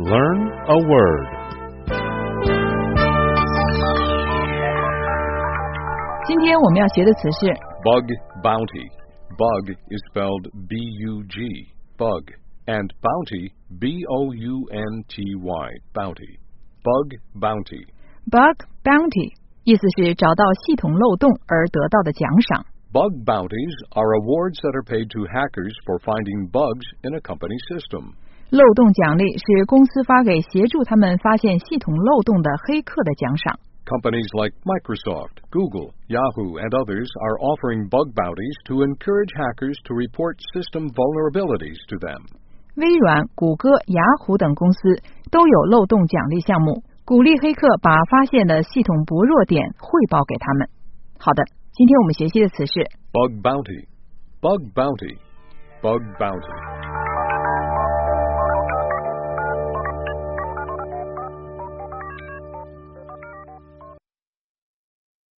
Learn a word. 今天我们要学的词是 Bug bounty. Bug is spelled B-U-G, bug, and bounty, B-O-U-N-T-Y, bounty. Bug bounty. bug bounty， 意思是找到系统漏洞而得到的奖赏。 Bug bounties are awards that are paid to hackers for finding bugs in a company system. 漏洞奖励是公司发给协助他们发现系统漏洞的黑客的奖赏。 Companies like Microsoft, Google, Yahoo, and others are offering bug bounties to encourage hackers to report system vulnerabilities to them. 微软、谷歌、雅虎等公司都有漏洞奖励项目，鼓励黑客把发现的系统薄弱点汇报给他们。好的，今天我们学习的词是 Bug bounty. Bug bounty. Bug bounty.